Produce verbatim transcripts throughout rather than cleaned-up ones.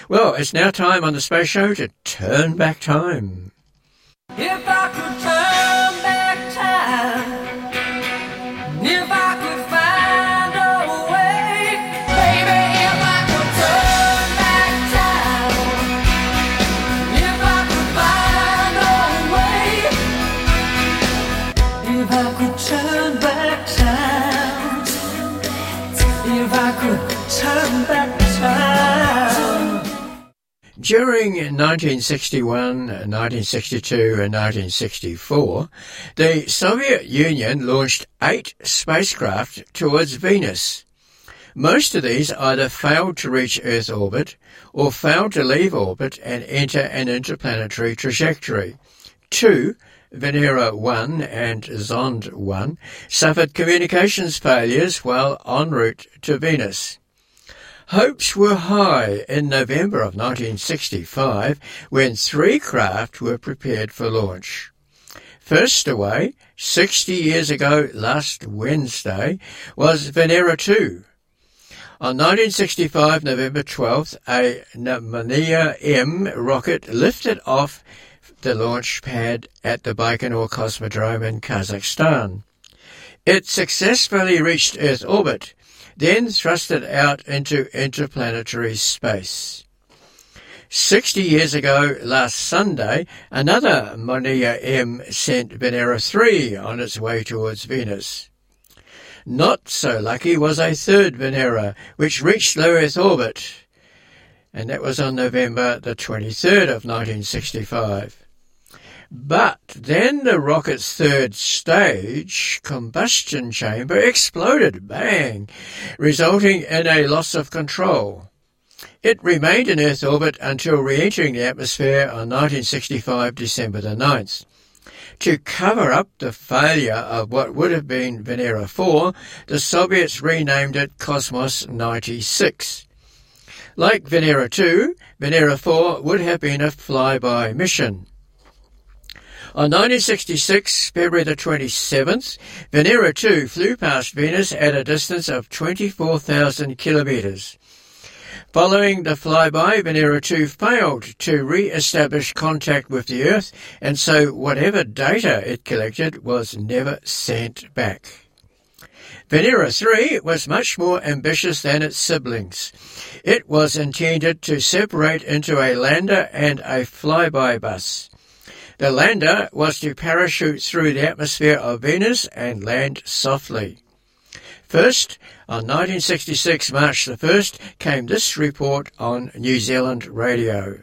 Well, it's now time on the Space Show to turn back time. If I could turn back time, if I could find a way, baby, if I could turn back time, if I could find a way, if I could turn back time, if I could turn back time. During nineteen sixty-one, nineteen sixty-two and nineteen sixty-four, the Soviet Union launched eight spacecraft towards Venus. Most of these either failed to reach Earth orbit or failed to leave orbit and enter an interplanetary trajectory. Two, Venera one and Zond one, suffered communications failures while en route to Venus. Hopes were high in November of nineteen sixty-five when three craft were prepared for launch. First away, sixty years ago last Wednesday, was Venera two. On nineteen sixty-five, November twelfth, a Nemanja M rocket lifted off the launch pad at the Baikonur Cosmodrome in Kazakhstan. It successfully reached Earth orbit, then thrusted out into interplanetary space. Sixty years ago, last Sunday, another Nemanja M sent Venera three on its way towards Venus. Not so lucky was a third Venera, which reached low Earth orbit, and that was on November the twenty-third of nineteen sixty-five. But then the rocket's third stage, combustion chamber, exploded, bang, resulting in a loss of control. It remained in Earth orbit until re-entering the atmosphere on nineteen sixty-five, December the ninth. To cover up the failure of what would have been Venera four, the Soviets renamed it Cosmos ninety-six. Like Venera two, Venera four would have been a flyby mission. On nineteen sixty-six, February the twenty-seventh, Venera two flew past Venus at a distance of twenty-four thousand kilometres. Following the flyby, Venera two failed to re-establish contact with the Earth, and so whatever data it collected was never sent back. Venera three was much more ambitious than its siblings. It was intended to separate into a lander and a flyby bus. The lander was to parachute through the atmosphere of Venus and land softly. First, on nineteen sixty-six, March the first, came this report on New Zealand radio.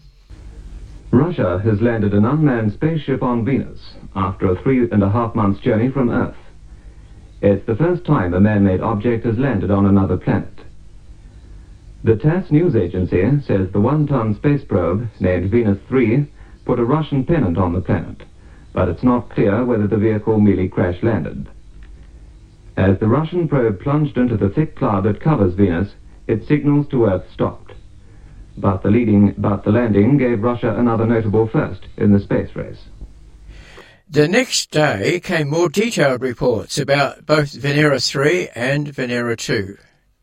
Russia has landed an unmanned spaceship on Venus after a three and a half months journey from Earth. It's the first time a man-made object has landed on another planet. The TASS news agency says the one-ton space probe, named Venus three, put a Russian pennant on the planet, but it's not clear whether the vehicle merely crash-landed. As the Russian probe plunged into the thick cloud that covers Venus, its signals to Earth stopped. But the, leading, but the landing gave Russia another notable first in the space race. The next day came more detailed reports about both Venera three and Venera two.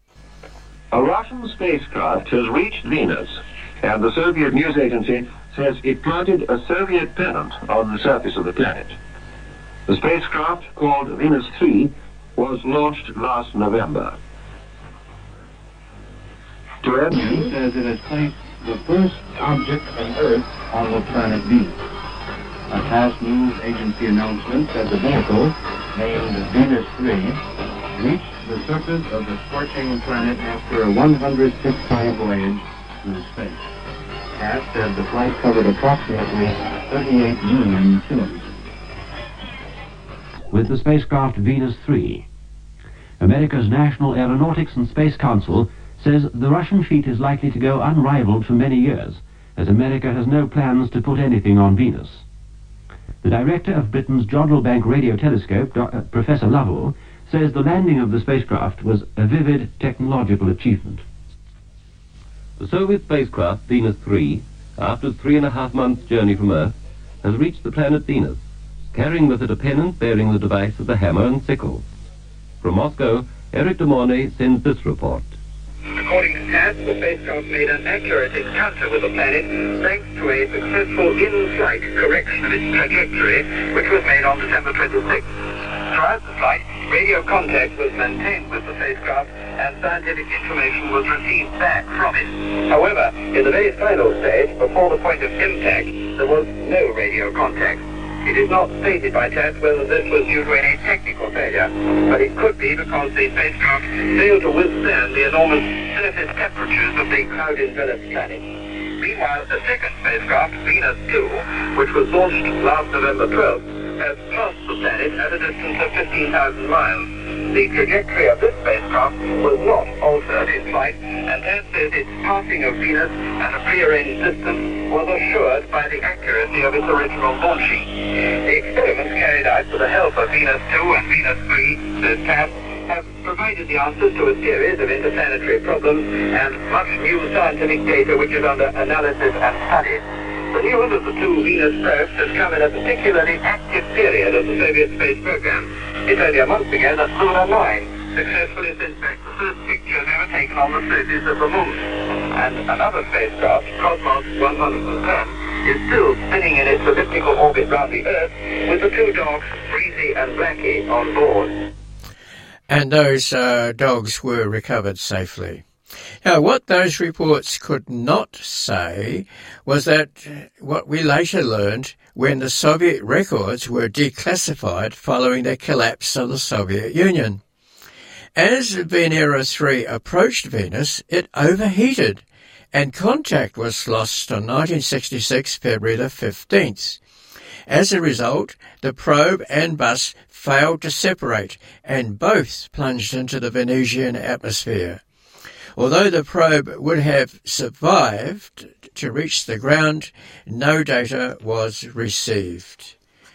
A Russian spacecraft has reached Venus, and the Soviet news agency says it planted a Soviet pennant on the surface of the planet. The spacecraft, called Venus three, was launched last November. To add news, says it has placed the first object on Earth on the planet Venus. A TASS news agency announcement said the vehicle, named Venus three, reached the surface of the scorching planet after a one hundred six day voyage through space. TASS said the flight covered approximately thirty-eight million kilometers. With the spacecraft Venus three, America's National Aeronautics and Space Council says the Russian feat is likely to go unrivaled for many years, as America has no plans to put anything on Venus. The director of Britain's Jodrell Bank Radio Telescope, Doctor Professor Lovell, says the landing of the spacecraft was a vivid technological achievement. The Soviet spacecraft Venus three, after a three and a half months journey from Earth, has reached the planet Venus, carrying with it a pennant bearing the device of the hammer and sickle. From Moscow, Eric de Mornay sends this report. According to TASS, the spacecraft made an accurate encounter with the planet thanks to a successful in-flight correction of its trajectory, which was made on December twenty-sixth. Throughout the flight, radio contact was maintained with the spacecraft and scientific information was received back from it. However, in the very final stage, before the point of impact, there was no radio contact. It is not stated by TASS whether this was due to any technical failure, but it could be because the spacecraft failed to withstand the enormous surface temperatures of the cloud-enveloped planet. Meanwhile, a second spacecraft, Venus two, which was launched last November twelfth, has passed the planet at a distance of fifteen thousand miles. The trajectory of this spacecraft was not altered in flight, and TASS says its passing of Venus at a prearranged distance was assured by the accuracy of its original launching. The experiments carried out with the help of Venus two and Venus three, says TASS, have provided the answers to a series of interplanetary problems and much new scientific data which is under analysis and study. The news of the two Venus probes has come in a particularly active period of the Soviet space program. It's only a month ago that Luna nine successfully sent back the first pictures ever taken on the surface of the moon. And another spacecraft, Cosmos one hundred ten, is still spinning in its elliptical orbit round the Earth with the two dogs, Breezy and Blackie, on board. And those uh, dogs were recovered safely. Now, what those reports could not say was that what we later learned when the Soviet records were declassified following the collapse of the Soviet Union. As Venera three approached Venus, it overheated, and contact was lost on nineteen sixty-six, February the fifteenth. As a result, the probe and bus failed to separate, and both plunged into the Venusian atmosphere. Although the probe would have survived to reach the ground, no data was received.